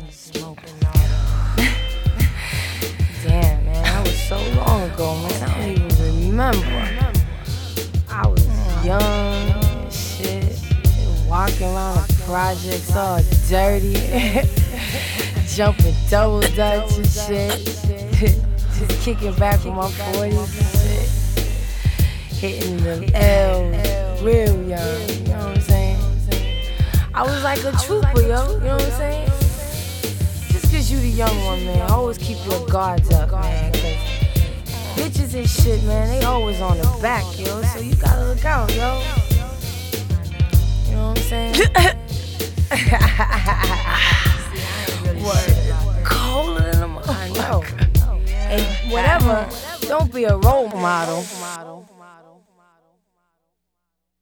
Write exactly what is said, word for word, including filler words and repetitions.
smoking all that. Damn, man, that was so long ago, man. I don't even remember. I was young and shit, walking around the projects all dirty, jumping double dutch and shit, just kicking back with my forties and shit, hitting the L real young, you know what I'm saying? I was like a trooper, yo, you know what I'm saying? Just cause you the young one, man, always keep your guards up, man, cause bitches and shit, man, they always on the back, yo, so you gotta look out, yo. You know what I'm saying? What? Colder than a motherfucker. And whatever, don't be a role model.